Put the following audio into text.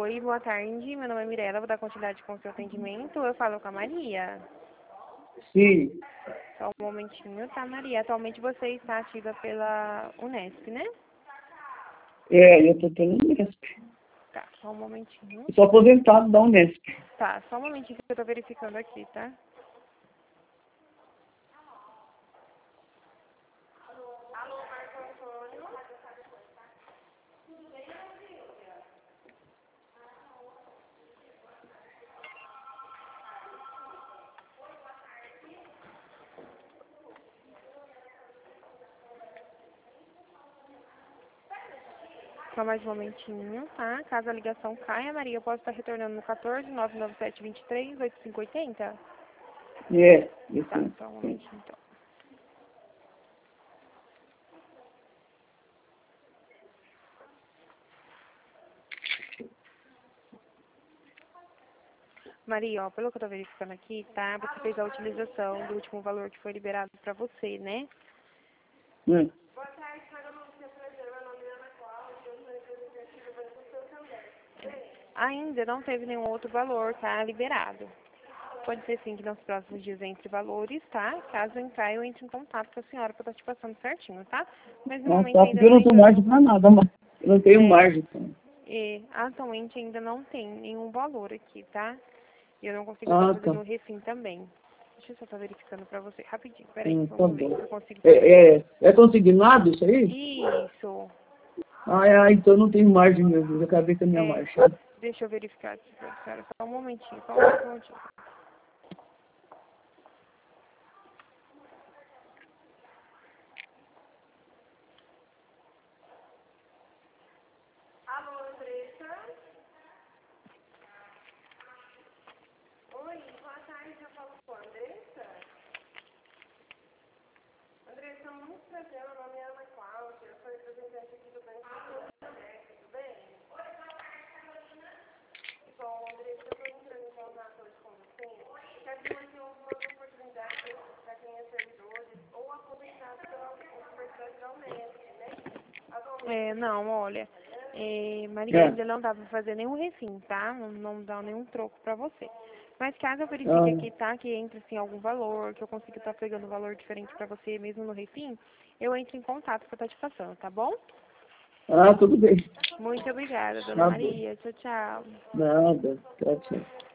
Oi, boa tarde. Meu nome é Mirella, vou dar continuidade com o seu atendimento. Eu falo com a Maria. Sim, Só um momentinho, tá, Maria? Atualmente você está ativa pela Unesp, né? eu tô pelo Unesp. Tá, só um momentinho. Eu sou aposentado da Unesp. Tá, só um momentinho que eu tô verificando aqui, tá? Só mais um momentinho, tá? Caso a ligação caia, Maria, eu posso estar retornando no 14 997 23 8580? Tá, Isso. só um momentinho, então. Maria, ó, pelo que eu tô verificando aqui, tá? Você fez a utilização do último valor que foi liberado pra você, né? Hum. Ainda não teve nenhum outro valor, tá? Liberado. Pode ser sim que nos próximos dias entre valores, tá? Caso entrar, eu entre em contato com a senhora pra estar te passando certinho, tá? Mas no momento Tá, ainda porque eu não não tenho entrou. margem pra nada, mas eu não tenho É, margem. atualmente ainda não tem nenhum valor aqui, tá? E eu não consigo estar Ah, tá. fazendo o refim também. Deixa eu só estar verificando pra você rapidinho. Peraí, Tá vamos ver se bom. eu consigo fazer. É consignado isso aí? Isso. Então não tenho margem mesmo. Eu acabei com a minha É. margem. Deixa eu verificar aqui, cara. Só um momentinho, só um momentinho. Alô, Andressa? Oi, boa tarde, eu falo com a Andressa. Andressa, muito prazer, meu nome é Ana Cláudia, eu sou representante aqui do Banco Santander, tudo bem? Bom, Andressa, eu estou entrando em contato hoje com você, quero que você algumas oportunidades para quem é servidores ou aposentado pela Universidade da Unesp, né? Não, olha, Maria, ainda não dá para fazer nenhum refim, tá? Não dá nenhum troco para você. Mas caso eu verifique aqui, tá, que entre assim algum valor, que eu consiga estar pegando um valor diferente para você mesmo no refim, eu entro em contato para estar te passando, tá bom? Tudo bem. Muito obrigada, dona Tá bom. Maria. Tchau, tchau. Nada. Tchau, tchau.